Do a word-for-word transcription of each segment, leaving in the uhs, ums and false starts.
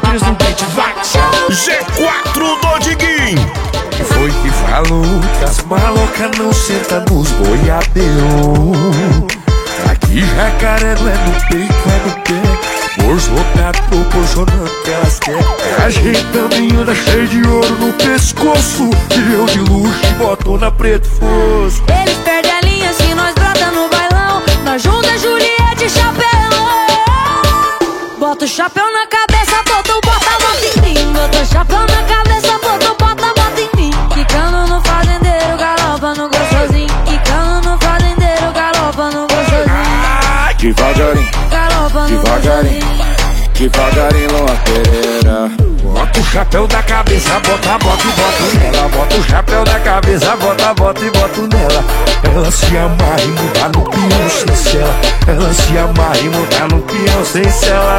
Pires no beat, vai! G quatro do Diguinho. Quem foi que falou que as malocas não sentam nos boiadeiro? Aqui jacaré não é no peito, é no pé. Bolso lotado proporcionando que elas querem. É ajeitando anda cheio de ouro no pescoço. Viveu de luxo e botou na preto fosco. Eles perdem a linha se nós brota no bailão. Nós junta Juliette e chapéu. Bota o chapéu na cabeça, bota o bota, bota em mim. Bota o chapéu na cabeça, bota o bota, bota em mim. Quicando no fazendeiro, galopa no gostosinho. Quicando no fazendeiro, galopa no gostosinho. Devagarinho, Galopa no devagarinho, gostosinho. devagarinho, Lua Pereira. Bota o chapéu da cabeça, bota, bota e bota nela. Bota o chapéu da cabeça, bota, bota e bota nela. Ela se amarra e muda no peão sem cela. Ela se amarra e muda no peão sem cela.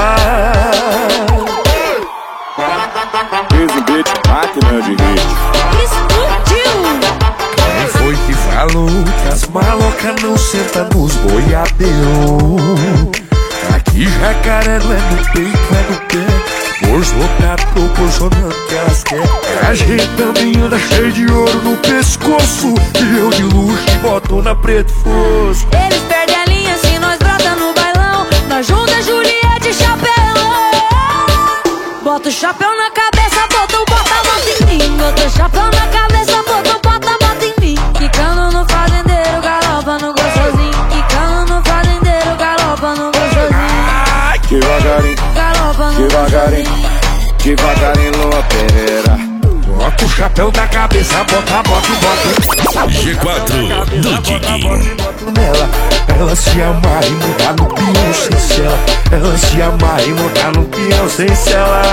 Fiz um beat, máquina de hit. Explodiu! Quem foi que falou que as malocas não sentam nos boiadeiros? Aqui jacaré não é no peito, é no pé. Bolso lotado proporcionando que elas querem. É ajeitando anda cheio de ouro no pescoço. Viveu de luxo e botou na preto fosco. Eles perdem a linha se nós brota no bailão. Nós junta Juliette e chapéu. Bota o chapéu na cabeça, bota o bota, bota em mim. Bota o chapéu na cabeça, bota o bota, bota em mim. Quicando no fazendeiro, galopa no gostosinho. Quicando no fazendeiro, galopa no gostosinho. Devagarinho, Galopa no devagarinho, gostosinho. devagarinho, Lua Pereira. Bota o chapéu da cabeça, bota, bota e bota. G quatro do Diguinho. Nela, ela se amarra e muda no peão sem cela. Ela se amarra e muda no peão sem cela.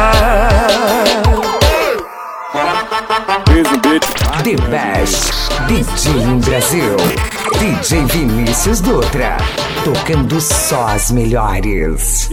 Fiz um beat. The Best D J em Brasil. D J Vinícius Dutra, tocando só as melhores.